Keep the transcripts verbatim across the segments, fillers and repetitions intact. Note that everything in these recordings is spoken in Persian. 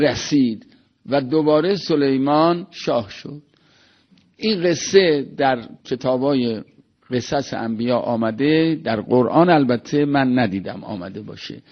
رسید و دوباره سلیمان شاه شد. این قصه در کتابای قصص انبیا آمده، در قرآن البته من ندیدم آمده باشه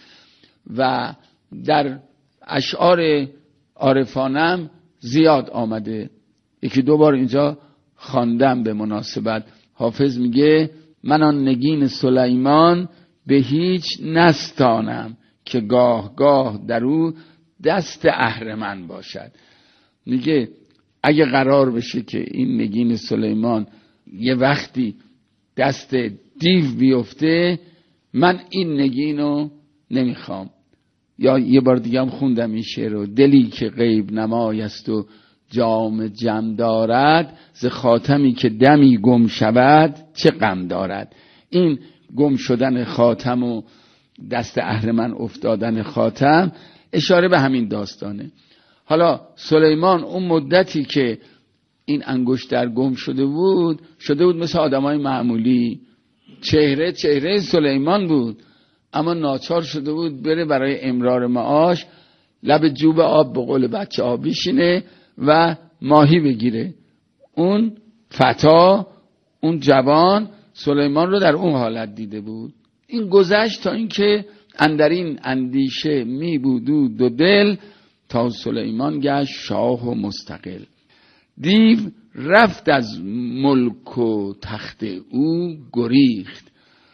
و در اشعار عارفانم زیاد آمده. یکی دو بار اینجا خواندم به مناسبت. حافظ میگه من آن نگین سلیمان به هیچ نستانم که گاه گاه در او دست اهرمن باشد. میگه اگه قرار بشه که این نگین سلیمان یه وقتی دست دیو بیفته، من این نگینو نمیخوام. یا یه بار دیگه هم خوندم این شعر رو: دلی که غیب نمای است و جام جم دارد، ز خاتمی که دمی گم شود چه غم دارد. این گم شدن خاتم و دست اهرمن افتادن خاتم اشاره به همین داستانه. حالا سلیمان اون مدتی که این انگشتر گم شده بود، شده بود مثل آدمای معمولی، چهره چهره سلیمان بود، اما ناچار شده بود بره برای امرار معاش لب جوب آب به قول بچه ها بشینه و ماهی بگیره. اون فتا، اون جوان سلیمان رو در اون حالت دیده بود. این گذشت تا اینکه اندرین اندیشه می بود و دو دل، تا سلیمان گشت شاه و مستقل. دیو رفت از ملک و تخت او گریخت،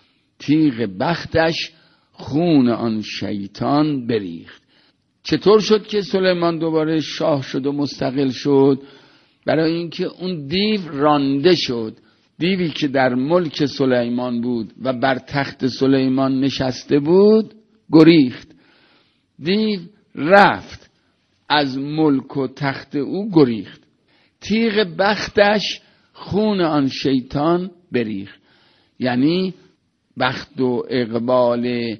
تیغ بختش خون آن شیطان بریخت. چطور شد که سلیمان دوباره شاه شد و مستقل شد؟ برای اینکه اون دیو رانده شد. دیوی که در ملک سلیمان بود و بر تخت سلیمان نشسته بود گریخت. دیو رفت از ملک و تخت او گریخت، تیغ بختش خون آن شیطان بریخت. یعنی بخت و اقبال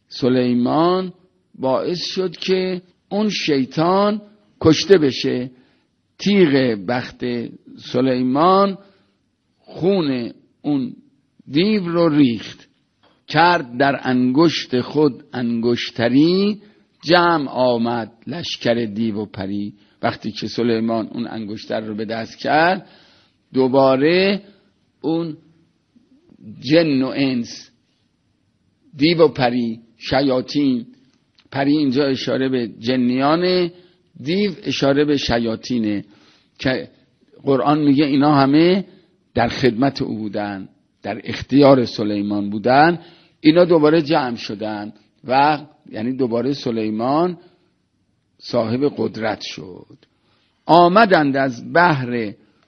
سلیمان باعث شد که اون شیطان کشته بشه. تیغ بخت سلیمان خون اون دیو رو ریخت، کرد در انگشت خود انگشتری، جمع آمد لشکر دیو و پری. وقتی که سلیمان اون انگشتر رو به دست کرد، دوباره اون جن و انس، دیو و پری، شیاطین، پری اینجا اشاره به جنیانه، دیو اشاره به شیاطینه که قرآن میگه اینا همه در خدمت او بودن، در اختیار سلیمان بودن. اینا دوباره جمع شدن و یعنی دوباره سلیمان صاحب قدرت شد. آمدند از بحر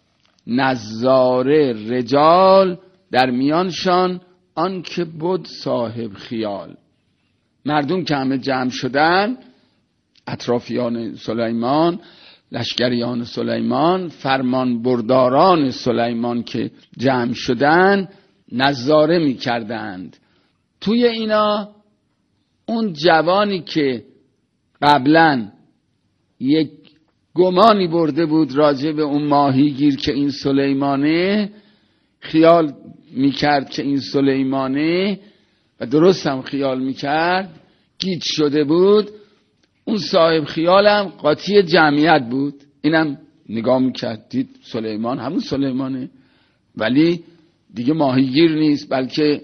نظاره رجال، در میانشان آن که بود صاحب خیال. مردم که همه جمع شدن، اطرافیان سلیمان، لشکریان سلیمان، فرمان برداران سلیمان که جمع شدن، نظاره می کردند. توی اینا اون جوانی که قبلا یک گمانی برده بود راجع به اون ماهیگیر که این سلیمانه، خیال میکرد که این سلیمانه و درست هم خیال میکرد، گیج شده بود. اون صاحب خیالم قاطی جمعیت بود، اینم نگاه میکرد دید سلیمان همون سلیمانه، ولی دیگه ماهیگیر نیست بلکه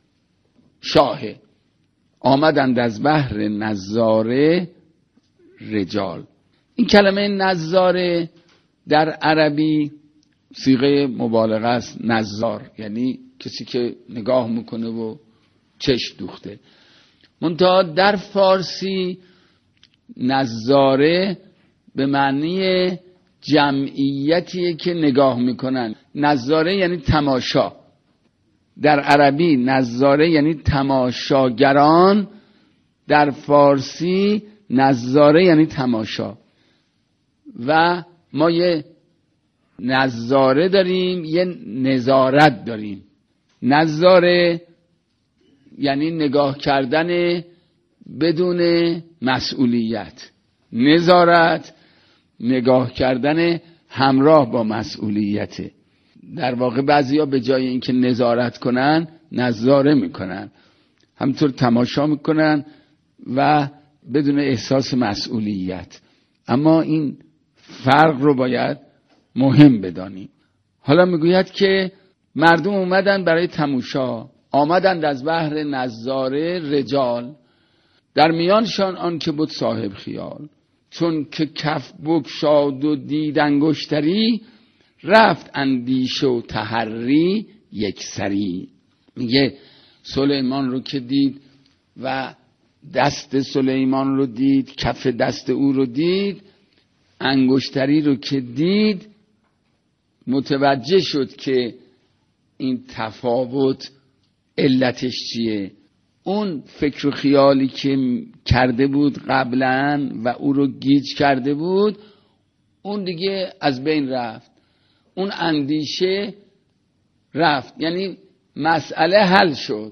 شاهه. آمدند از بحر نظاره رجال. این کلمه نظاره در عربی صیغه مبالغه است، نظار، یعنی کسی که نگاه میکنه و چشم دوخته. منتها در فارسی نظاره به معنی جمعیتیه که نگاه میکنن. نظاره یعنی تماشا. در عربی نظاره یعنی تماشاگران، در فارسی نظاره یعنی تماشا. و ما یه نظاره داریم، یه نظارت داریم. نظاره یعنی نگاه کردن بدون مسئولیت، نظارت نگاه کردن همراه با مسئولیت. در واقع بعضیا به جای اینکه نظارت کنن نظاره میکنن، همطور تماشا میکنن و بدون احساس مسئولیت. اما این فرق رو باید مهم بدانیم. حالا میگوید که مردم اومدن برای تماشا، آمدند از بحر نظاره رجال، در میانشان آن که بود صاحب خیال. چون که کف بگشاد و دید انگشتری، رفت اندیشه و تحری یک سری. میگه سلیمان رو که دید و دست سلیمان رو دید، کف دست او رو دید، انگشتری رو که دید، متوجه شد که این تفاوت علتش چیه. اون فکر و خیالی که کرده بود قبلا و او رو گیج کرده بود، اون دیگه از بین رفت، اون اندیشه رفت، یعنی مسئله حل شد.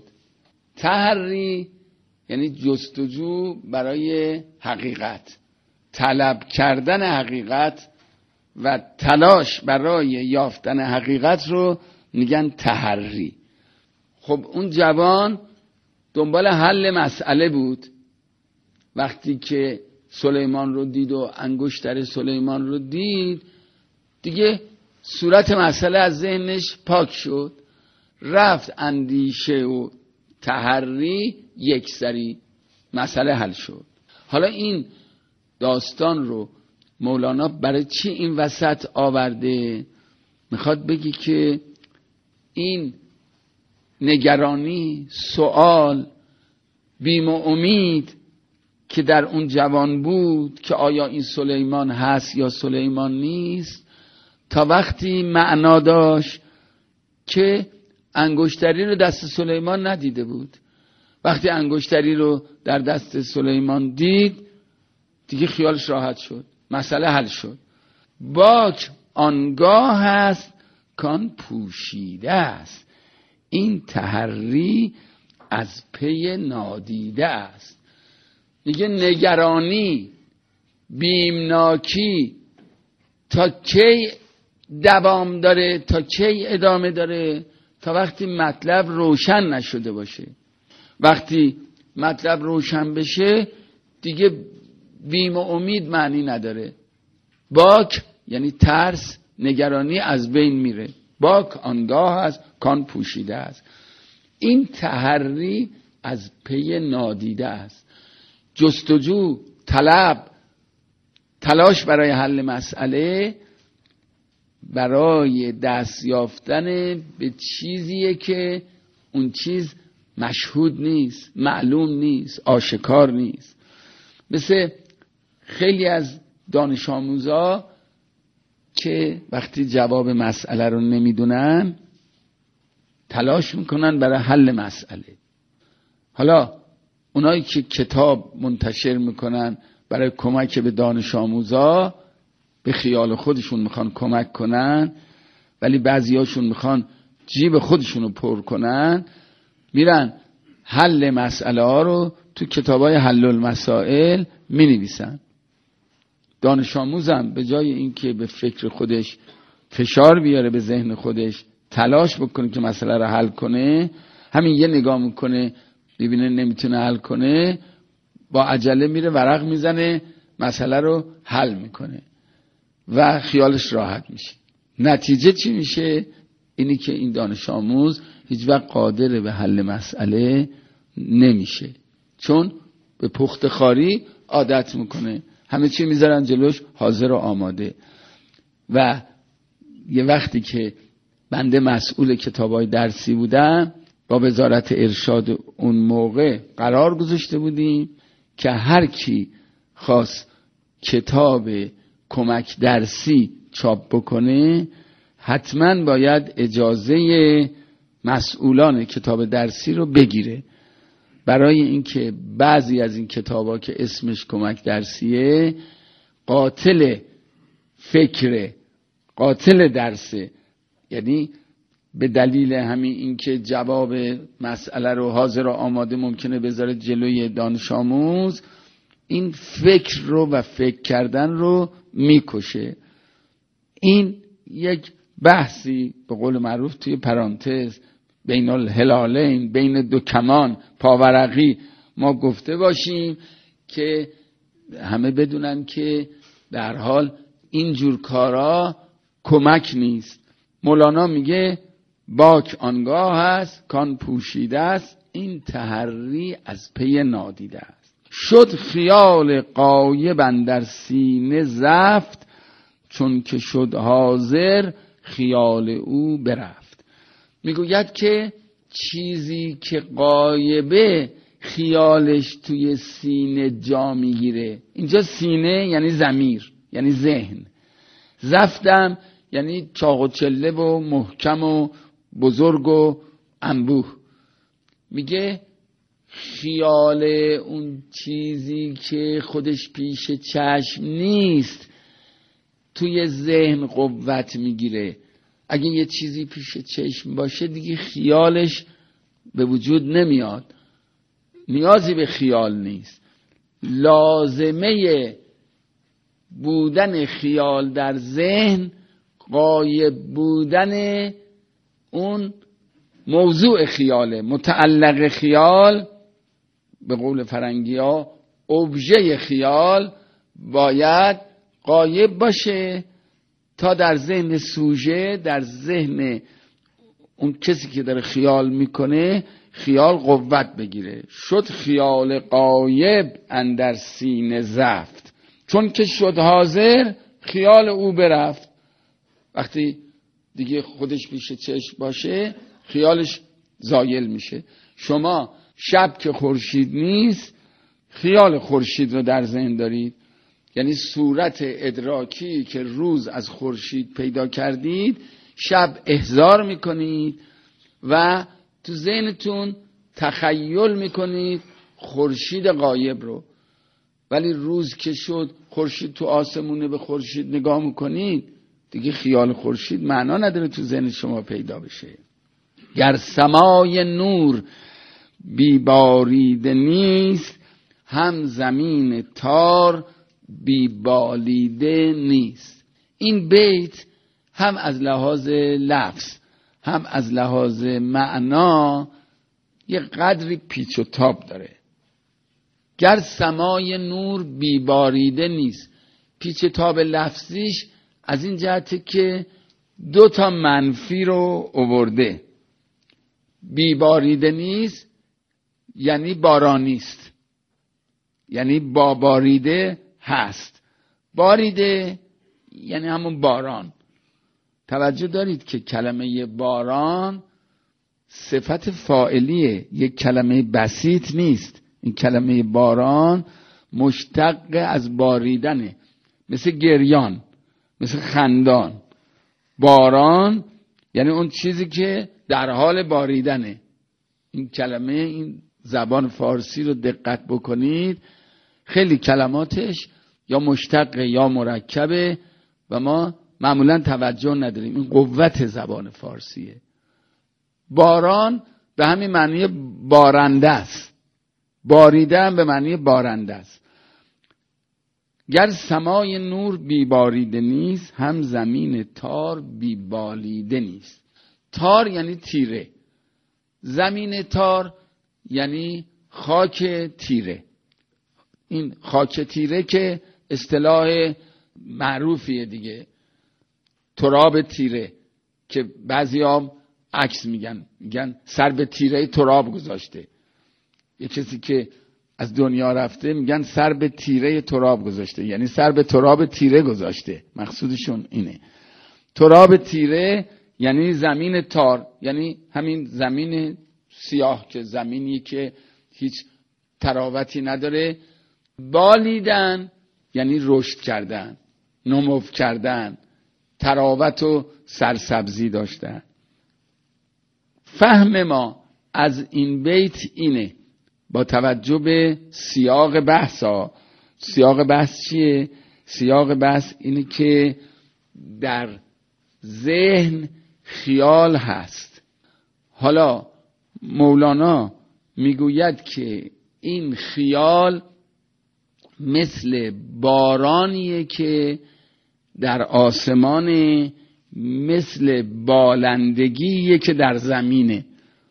تحری یعنی جستجو برای حقیقت، طلب کردن حقیقت و تلاش برای یافتن حقیقت رو میگن تحری. خب اون جوان دنبال حل مسئله بود. وقتی که سلیمان رو دید و انگشتر سلیمان رو دید، دیگه صورت مسئله از ذهنش پاک شد، رفت اندیشه و تحری یک سری، مسئله حل شد. حالا این داستان رو مولانا برای چی این وسط آورده؟ میخواد بگی که این نگرانی، سوال، بیم و امید که در اون جوان بود که آیا این سلیمان هست یا سلیمان نیست، تا وقتی معنا داشت که انگشتری رو دست سلیمان ندیده بود. وقتی انگشتری رو در دست سلیمان دید، دیگه خیالش راحت شد، مسئله حل شد. باک آنگاه هست کان پوشیده است، این تحری از پی نادیده است. میگه نگرانی، بیمناکی تا کی دوام داره، تا کی ادامه داره؟ تا وقتی مطلب روشن نشده باشه. وقتی مطلب روشن بشه دیگه بیم و امید معنی نداره. باک یعنی ترس، نگرانی از بین میره. باک آنگاه است کان پوشیده است، این تحری از پی نادیده است. جستجو، طلب، تلاش برای حل مسئله، برای دست یافتن به چیزیه که اون چیز مشهود نیست، معلوم نیست، آشکار نیست. مثل خیلی از دانش آموزا که وقتی جواب مسئله رو نمیدونن تلاش میکنن برای حل مسئله. حالا اونایی که کتاب منتشر میکنن برای کمک به دانش آموزا، به خیال خودشون میخوان کمک کنن، ولی بعضیاشون میخوان جیب خودشون رو پر کنن، میرن حل مسئله ها رو تو کتابای حل المسائل مینویسن. دانش آموزم به جای اینکه به فکر خودش فشار بیاره به ذهن خودش، تلاش بکنه که مسئله رو حل کنه، همین یه نگاه میکنه ببینه نمیتونه حل کنه، با عجله میره ورق میزنه، مسئله رو حل میکنه و خیالش راحت میشه. نتیجه چی میشه؟ اینی که این دانش آموز هیچ وقت قادر به حل مسئله نمیشه، چون به پخت خاری عادت میکنه، همه چی میذارن جلوش حاضر و آماده. و یه وقتی که بنده مسئول کتابای درسی بودم، با وزارت ارشاد اون موقع قرار گذاشته بودیم که هر کی خواست کتاب کمک درسی چاپ بکنه حتما باید اجازه مسئولان کتاب درسی رو بگیره، برای اینکه بعضی از این کتابا که اسمش کمک درسیه قاتل فکر، قاتل درسه. یعنی به دلیل همین اینکه جواب مسئله رو حاضر و آماده ممکنه بذاره جلوی دانش آموز، این فکر رو و فکر کردن رو میکشه. این یک بحثی به قول معروف توی پرانتز بین الهلالین، بین دو کمان پاورقی ما گفته باشیم که همه بدونن که در حال اینجور کارا کمک نیست. مولانا میگه باک آنگاه است کان پوشیده است، این تحری از پی نادیده است. شد خیال غایب اندر سینه زفت، چون که شد حاضر خیال او برفت. میگوید که چیزی که غایبه خیالش توی سینه جا میگیره. اینجا سینه یعنی ضمیر، یعنی ذهن. زفتم یعنی چاق و چله و محکم و بزرگ و انبوه. میگه خیال اون چیزی که خودش پیش چشم نیست توی ذهن قوت میگیره. اگه یه چیزی پیش چشم باشه دیگه خیالش به وجود نمیاد، نیازی به خیال نیست. لازمه بودن خیال در ذهن غایب بودن اون موضوع خیاله. متعلق خیال به قول فرنگی ها ابژه خیال باید غایب باشه تا در ذهن سوژه، در ذهن اون کسی که داره خیال میکنه خیال قوت بگیره. شد خیال غایب اندر سینه زفت، چون که شد حاضر خیال او برفت. وقتی دیگه خودش پیش چشم باشه خیالش زایل میشه. شما شب که خورشید نیست خیال خورشید رو در ذهن دارید، یعنی صورت ادراکی که روز از خورشید پیدا کردید شب احضار میکنید و تو ذهنتون تخیل میکنید خورشید غایب رو. ولی روز که شد خورشید تو آسمونه، به خورشید نگاه میکنید دیگه خیال خورشید معنا نداره تو ذهن شما پیدا بشه. گر سمای نور بی باریده نیست، هم زمین تار بی بالیده نیست. این بیت هم از لحاظ لفظ هم از لحاظ معنا یه قدری پیچ و تاب داره. گر سمای نور بی باریده نیست، پیچ و تاب لفظیش از این جهته که دو تا منفی رو آورده. بی باریده نیست یعنی باران نیست، یعنی با باریده هست. باریده یعنی همون باران. توجه دارید که کلمه باران صفت فاعلیه، یک کلمه بسیط نیست. این کلمه باران مشتق از باریدنه، مثل گریان، مثل خندان. باران یعنی اون چیزی که در حال باریدنه. این کلمه، این زبان فارسی رو دقت بکنید خیلی کلماتش یا مشتقه یا مرکبه و ما معمولا توجه نداریم. این قوت زبان فارسیه. باران به همین معنی بارنده است، باریده هم به معنی بارنده است. گر سمای نور بی باریده نیست، هم زمین تار بی بالیده نیست. تار یعنی تیره، زمین تار یعنی خاک تیره. این خاک تیره که اصطلاح معروفیه دیگه، تراب تیره، که بعضی هم عکس میگن، میگن سر به تیره تراب گذاشته. یه کسی که از دنیا رفته میگن سر به تیره تراب گذاشته، یعنی سر به تراب تیره گذاشته. مقصودشون اینه. تراب تیره یعنی زمین تار، یعنی همین زمین سیاه که زمینی که هیچ تراوتی نداره. بالیدن یعنی رشد کردن، نمو کردن، تراوت و سرسبزی داشتن. فهم ما از این بیت اینه، با توجه به سیاق بحث ها. سیاق بحث چیه؟ سیاق بحث اینه که در ذهن خیال هست. حالا مولانا میگوید که این خیال مثل بارانیه که در آسمان، مثل بالندگیه که در زمینه.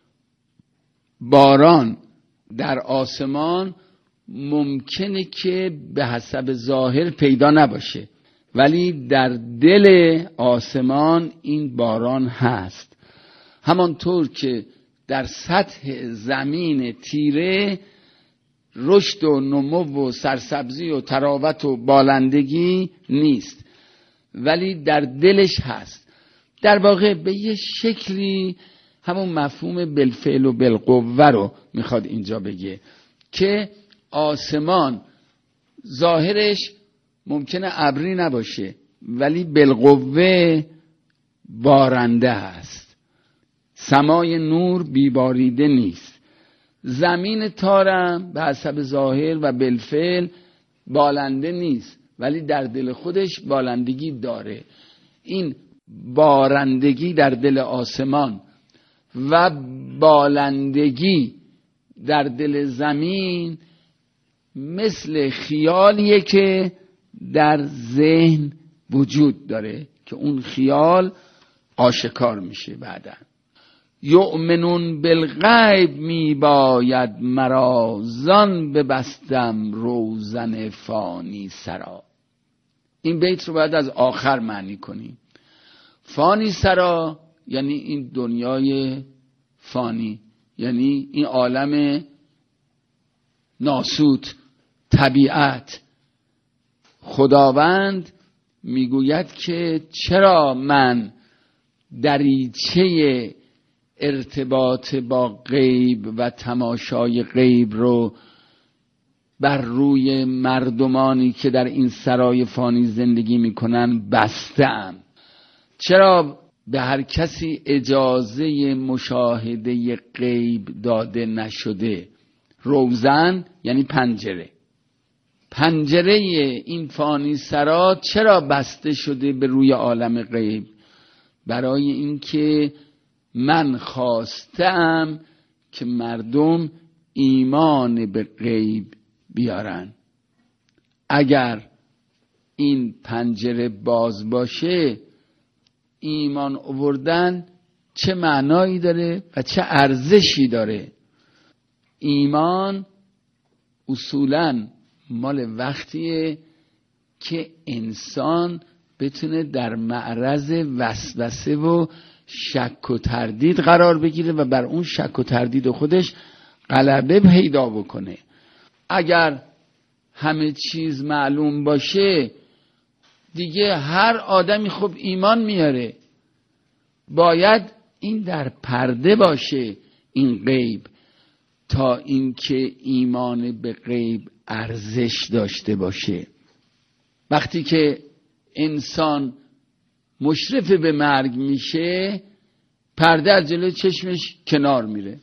باران در آسمان ممکنه که به حسب ظاهر پیدا نباشه، ولی در دل آسمان این باران هست. همانطور که در سطح زمین تیره رشد و نمو و سرسبزی و تراوت و بالندگی نیست، ولی در دلش هست. در واقع به یه شکلی همون مفهوم بالفعل و بالقوه رو میخواد اینجا بگه که آسمان ظاهرش ممکنه ابری نباشه ولی بالقوه بارنده است. سمای نور بیباریده نیست. زمین تارم به حسب ظاهر و بالفعل بالنده نیست ولی در دل خودش بالندگی داره. این بارندگی در دل آسمان و بالندگی در دل زمین مثل خیالیه که در ذهن وجود داره که اون خیال آشکار میشه بعداً. یؤمنون بالغیب می باید مرا، زان ببستم روزن فانی سرا. این بیت رو باید از آخر معنی کنیم. فانی سرا یعنی این دنیای فانی، یعنی این عالم ناسوت، طبیعت. خداوند میگوید که چرا من دریچه ارتباط با غیب و تماشای غیب رو بر روی مردمانی که در این سرای فانی زندگی میکنن بستم؟ چرا به هر کسی اجازه مشاهده غیب داده نشده؟ روزن یعنی پنجره. پنجره این فانی سرا چرا بسته شده به روی عالم غیب؟ برای اینکه من خواستم که مردم ایمان به غیب بیارن. اگر این پنجره باز باشه، ایمان آوردن چه معنایی داره و چه ارزشی داره؟ ایمان اصولاً مال وقتیه که انسان بتونه در معرض وسوسه و شک و تردید قرار بگیره و بر اون شک و تردید خودش غلبه پیدا بکنه. اگر همه چیز معلوم باشه دیگه هر آدمی خب ایمان میاره. باید این در پرده باشه این غیب تا اینکه ایمان به غیب ارزش داشته باشه. وقتی که انسان مشرف به مرگ میشه، پرده از جلوی چشمش کنار میره.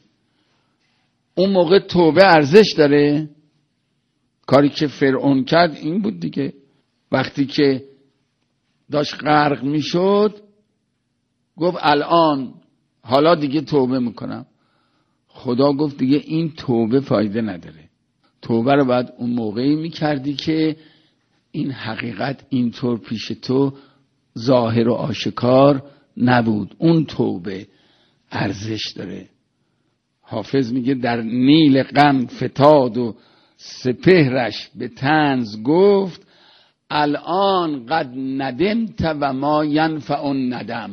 اون موقع توبه ارزش داره؟ کاری که فرعون کرد این بود دیگه. وقتی که داشت غرق میشد گفت الان حالا دیگه توبه میکنم. خدا گفت دیگه این توبه فایده نداره. توبه رو باید اون موقعی میکردی که این حقیقت اینطور پیش تو ظاهر و آشکار نبود. اون توبه ارزش داره. حافظ میگه در نیل غم فتاد و سپهرش به طنز گفت، الان قد ندمت و ما ینفع الندم.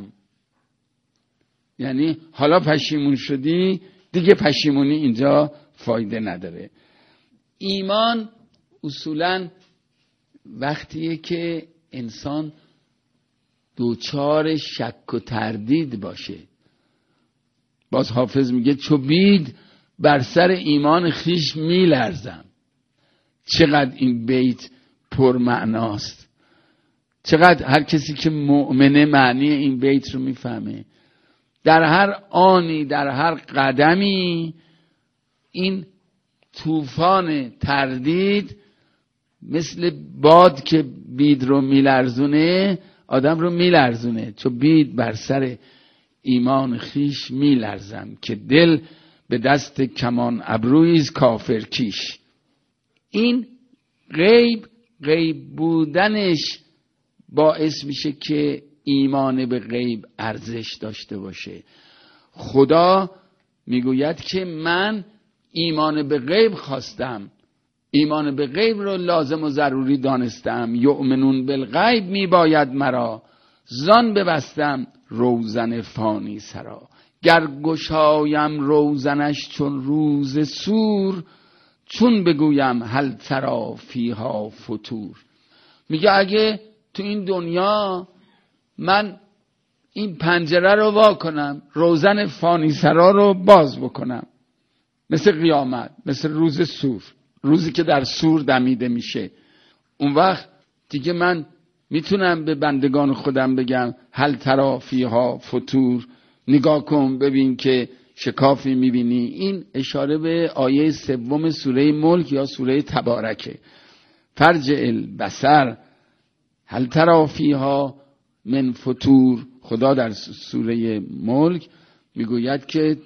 یعنی حالا پشیمون شدی، دیگه پشیمونی اینجا فایده نداره. ایمان اصولاً وقتیه که انسان دوچار شک و تردید باشه. باز حافظ میگه چو بید بر سر ایمان خیش میلرزم. چقدر این بیت پر معناست. چقدر هر کسی که مؤمنه معنی این بیت رو میفهمه. در هر آنی، در هر قدمی این طوفان تردید مثل باد که بید رو میلرزونه آدم رو میلرزونه. چو بید بر سر ایمان خیش میلرزم که دل به دست کمان ابرویز کافر کیش. این غیب غیب بودنش باعث میشه که ایمان به غیب ارزش داشته باشه. خدا میگوید که من ایمان به غیب خواستم ایمان به غیب رو لازم و ضروری دانستم. یؤمنون بالغیب می باید مرا، زان ببستم روزن فانی سرا. گر گشایم روزنش چون روز سور، چون بگویم هل تری فیها فتور. میگه اگه تو این دنیا من این پنجره رو وا کنم، روزن فانی سرا رو باز بکنم، مثل قیامت، مثل روز سور، روزی که در سور دمیده میشه، اون وقت دیگه من میتونم به بندگان خودم بگم هل تری فیها فتور، نگاه کن ببین که شکافی میبینی. این اشاره به آیه سوم سوره ملک یا سوره تبارکه. فرجع البصر هل تری فیها من فتور. خدا در سوره ملک میگوید که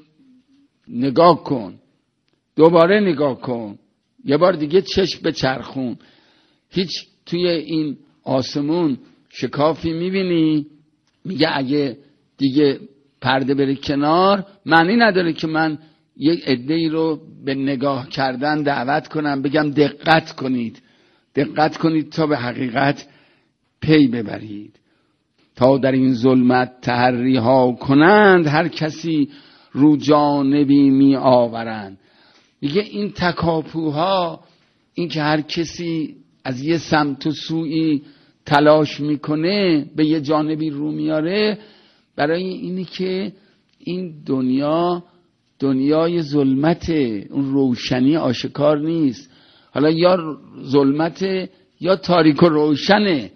نگاه کن، دوباره نگاه کن، یه بار دیگه چشم بچرخون. هیچ توی این آسمون شکافی میبینی؟ میگه اگه دیگه پرده بره کنار، معنی نداره که من یک عده‌ای رو به نگاه کردن دعوت کنم، بگم دقت کنید، دقت کنید تا به حقیقت پی ببرید. تا در این ظلمت تحری ها کنند، هر کسی رو جانبی می آورند. میگه این تکاپوها، این که هر کسی از یه سمت و سوی تلاش میکنه به یه جانبی رو میاره، برای اینی که این دنیا دنیای ظلمته، اون روشنی آشکار نیست. حالا یا ظلمته یا تاریک و روشنه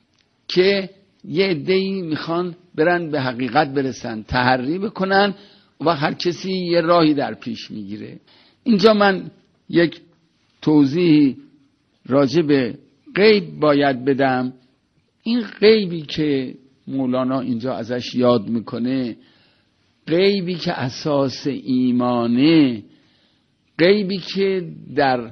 که یه عده‌ای میخوان برن به حقیقت برسن، تحری بکنن و هر کسی یه راهی در پیش میگیره. اینجا من یک توضیح راجع به غیب باید بدم. این غیبی که مولانا اینجا ازش یاد میکنه، غیبی که اساس ایمانه، غیبی که در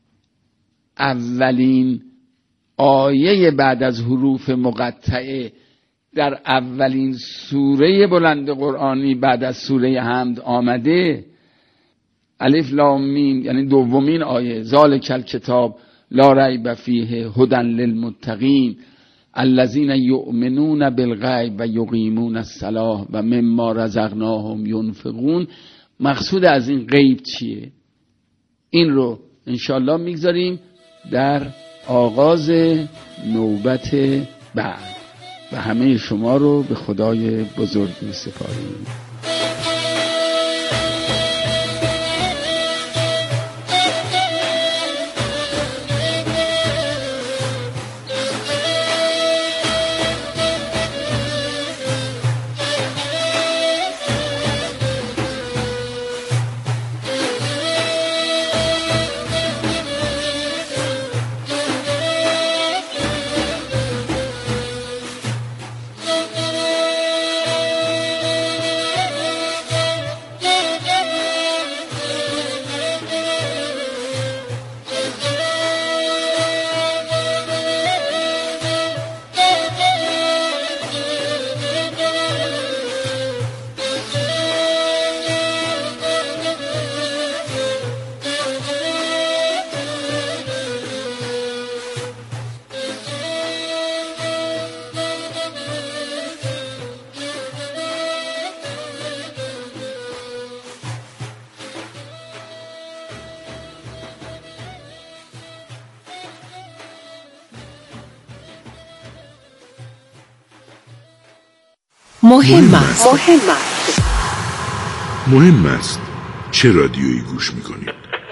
اولین آیه بعد از حروف مقطعه در اولین سوره بلند قرآنی بعد از سوره حمد آمده، الف لام میم، یعنی دومین آیه، ذالک الکتاب لا ریب فیه هدی للمتقین الذین یؤمنون بالغیب و یقیمون الصلاة و مما رزقناهم ینفقون. مقصود از این غیب چیه؟ این رو انشالله میگذاریم در آغاز نوبت بعد و همه شما رو به خدای بزرگ می‌سپاریم. مهم است. مهم است. مهم است چه رادیویی گوش میکنید؟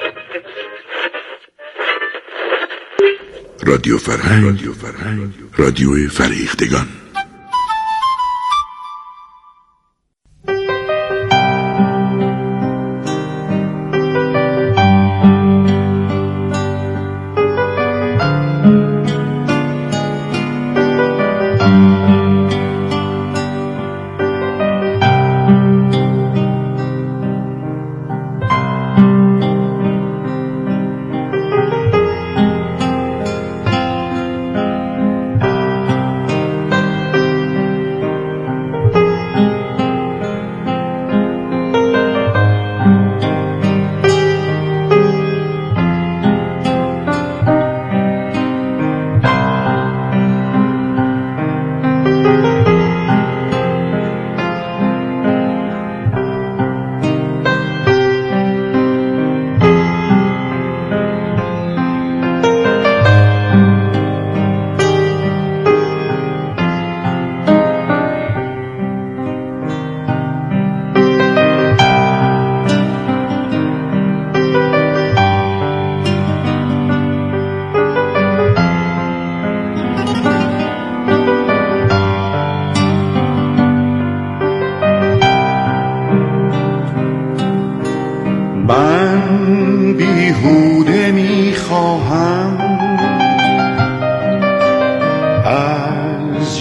رادیو فرهنگ، رادیو فرهنگ، رادیو فریختگان.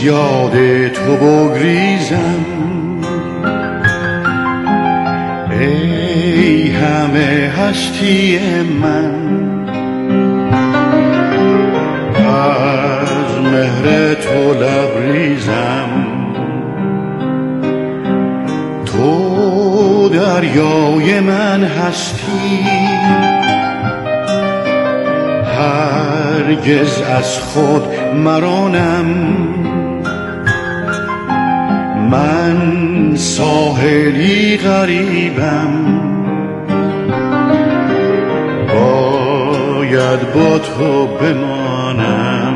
یاد تو بگریزم، ای همه هستی من، از مهر تو لبریزم. تو دریای من هستی، هرگز از خود مرانم. من ساحلی غریبم، باید با تو بمانم.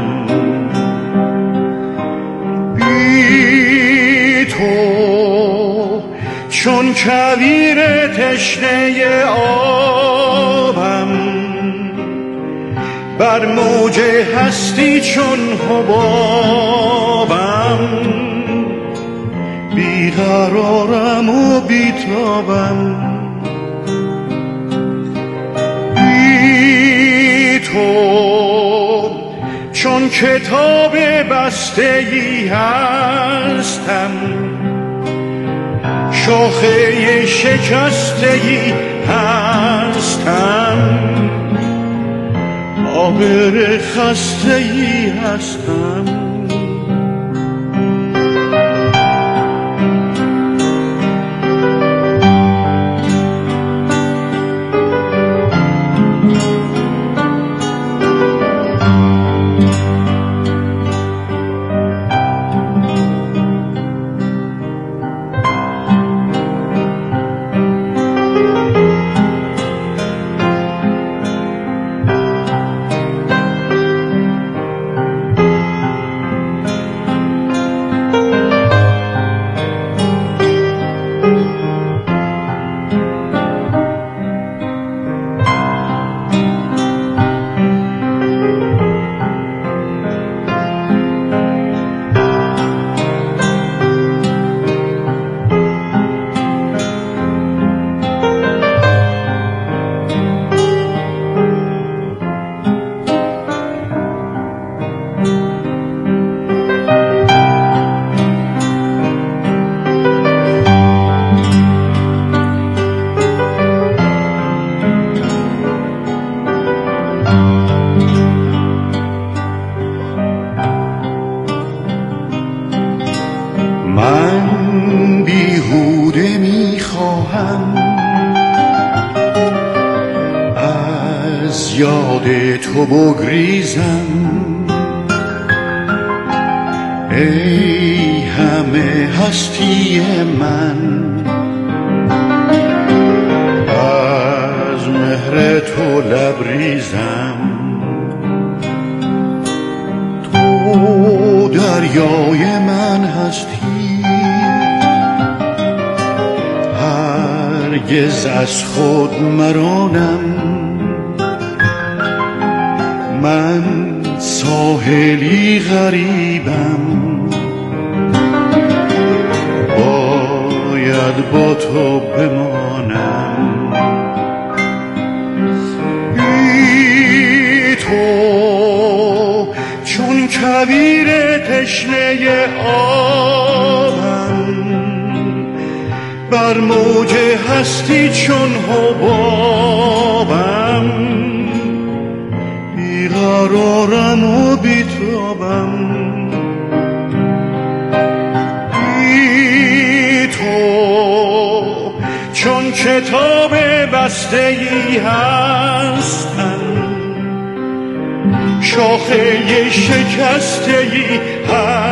بی تو چون کویر تشنه آبم، بر موج هستی چون حبابم. بیقرارم و بیتابم، بی تو چون کتاب بسته‌ای هستم، شاخه شکسته‌ای هستم، آبر خسته‌ای هستم. من بیهوده میخواهم از یاد تو بگریزم، ای همه هستی من، از مهر تو لبریزم. تو دریای من هستی، هرگز از خود مرانم. من ساحلی غریبم، باید با تو بمانم. بی تو چون کویر تشنه آبم، بر موج هستی چون حبابم. بیقرارم و بیتابم، بی تو چون کتاب بسته‌ای هستم، شاخه شکسته‌ای هستم.